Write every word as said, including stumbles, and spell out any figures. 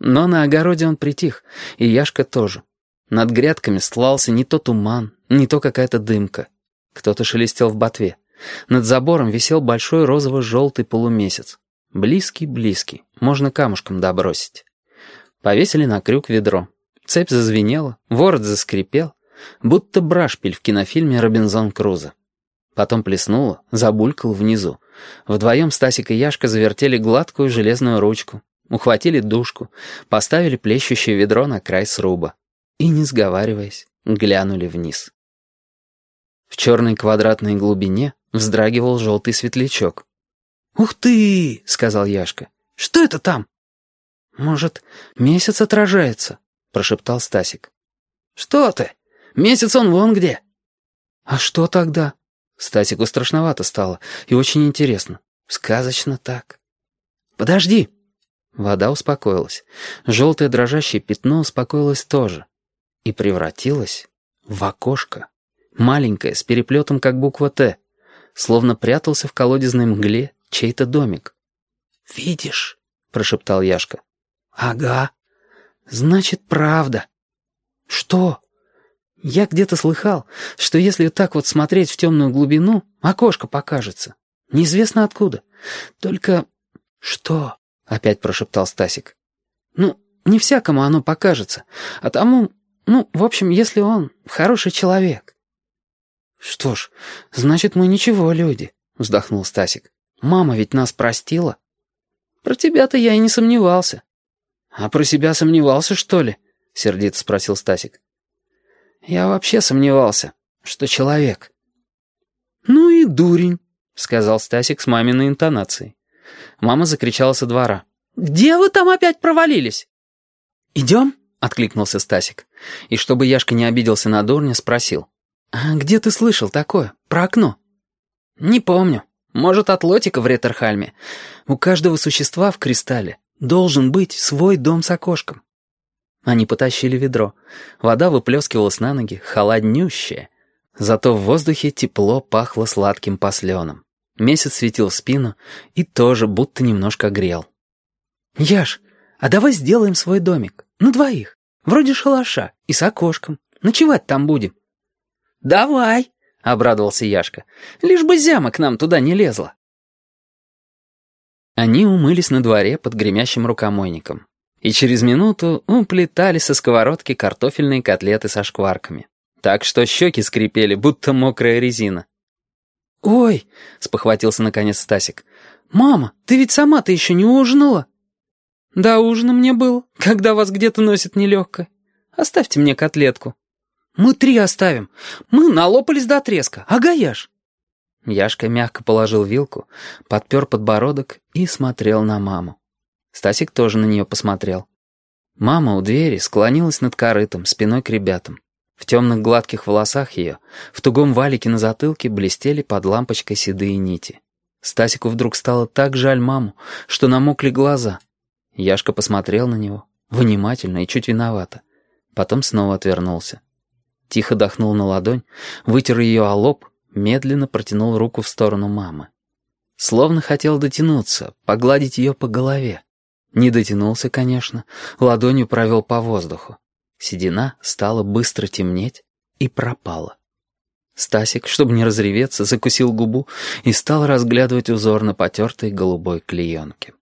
Но на огороде он притих, и Яшка тоже. Над грядками стлался не то туман, не то какая-то дымка. Кто-то шелестел в ботве. Над забором висел большой розово-желтый полумесяц. Близкий-близкий, можно камушком добросить. Повесили на крюк ведро. Цепь зазвенела, ворот заскрипел, будто брашпиль в кинофильме «Робинзон Крузо». Потом плеснуло, забулькало внизу. Вдвоем Стасик и Яшка завертели гладкую железную ручку, ухватили дужку, поставили плещущее ведро на край сруба и, не сговариваясь, глянули вниз. В черной квадратной глубине вздрагивал желтый светлячок. «Ух ты!» — сказал Яшка. «Что это там?» «Может, месяц отражается?» — прошептал Стасик. «Что ты? Месяц он вон где!» «А что тогда?» Стасику страшновато стало и очень интересно. Сказочно так. «Подожди!» Вода успокоилась. Желтое дрожащее пятно успокоилось тоже. И превратилось в окошко. Маленькое, с переплетом, как буква «Т». Словно прятался в колодезной мгле чей-то домик. «Видишь?» — прошептал Яшка. «Ага. Значит, правда». «Что?» «Я где-то слыхал, что если так вот смотреть в темную глубину, окошко покажется. Неизвестно откуда. Только...» «Что?» — опять прошептал Стасик. «Ну, не всякому оно покажется, а тому... Ну, в общем, если он хороший человек». «Что ж, значит, мы ничего, люди», — вздохнул Стасик. «Мама ведь нас простила». «Про тебя-то я и не сомневался». «А про себя сомневался, что ли?» — сердито спросил Стасик. «Я вообще сомневался, что человек». «Ну и дурень», — сказал Стасик с маминой интонацией. Мама закричала со двора. «Где вы там опять провалились?» «Идем?» — откликнулся Стасик. И чтобы Яшка не обиделся на дурня, спросил. «А где ты слышал такое? Про окно?» «Не помню. Может, от Лотика в Реттерхальме. У каждого существа в кристалле должен быть свой дом с окошком». Они потащили ведро. Вода выплескивалась на ноги, холоднющая. Зато в воздухе тепло пахло сладким посленом. Месяц светил в спину и тоже будто немножко грел. «Яш, а давай сделаем свой домик. На двоих. Вроде шалаша и с окошком. Ночевать там будем». «Давай», — обрадовался Яшка. «Лишь бы зяма к нам туда не лезла». Они умылись на дворе под гремящим рукомойником. И через минуту уплетали со сковородки картофельные котлеты со шкварками. Так что щеки скрипели, будто мокрая резина. «Ой», — спохватился наконец Стасик. «Мама, ты ведь сама-то еще не ужинала?» «Да ужина мне было, когда вас где-то носит нелегко. Оставьте мне котлетку». «Мы три оставим. Мы налопались до треска. Ага, Яш?» Яшка мягко положил вилку, подпер подбородок и смотрел на маму. Стасик тоже на нее посмотрел. Мама у двери склонилась над корытом, спиной к ребятам. В темных гладких волосах ее, в тугом валике на затылке блестели под лампочкой седые нити. Стасику вдруг стало так жаль маму, что намокли глаза. Яшка посмотрел на него, внимательно и чуть виновато. Потом снова отвернулся. Тихо дохнул на ладонь, вытер ее о лоб, медленно протянул руку в сторону мамы. Словно хотел дотянуться, погладить ее по голове. Не дотянулся, конечно, ладонью провел по воздуху. Седина стала быстро темнеть и пропала. Стасик, чтобы не разреветься, закусил губу и стал разглядывать узор на потертой голубой клеенке.